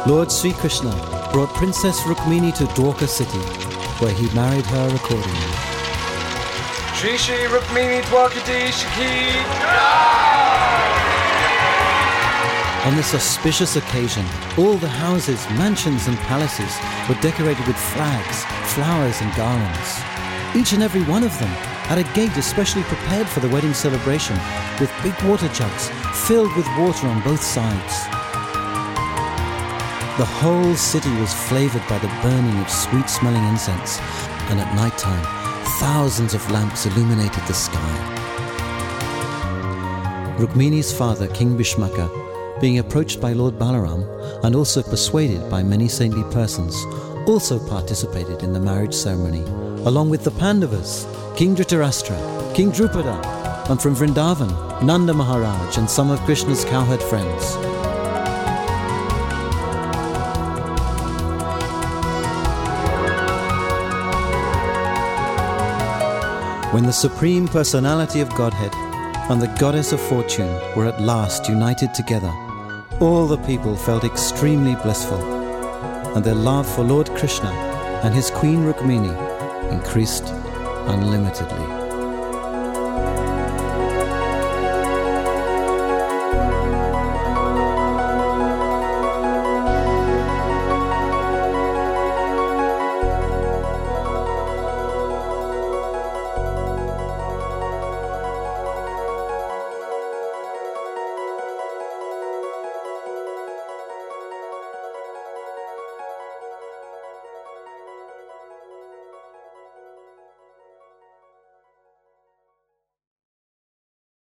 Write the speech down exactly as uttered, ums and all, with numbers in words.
Lord Sri Krishna brought Princess Rukmini to Dwarka city, where he married her accordingly. Shri Shri Rukmini Dwarkadish Ki. On this auspicious occasion, all the houses, mansions and palaces were decorated with flags, flowers and garlands. Each and every one of them had a gate especially prepared for the wedding celebration, with big water jugs filled with water on both sides. The whole city was flavoured by the burning of sweet-smelling incense, and at night time, thousands of lamps illuminated the sky. Rukmini's father, King Bhishmaka, being approached by Lord Balaram and also persuaded by many saintly persons, also participated in the marriage ceremony, along with the Pandavas, King Dhritarashtra, King Drupada, and from Vrindavan, Nanda Maharaj and some of Krishna's cowherd friends. When the Supreme Personality of Godhead and the Goddess of Fortune were at last united together, all the people felt extremely blissful, and their love for Lord Krishna and his Queen Rukmini increased unlimitedly.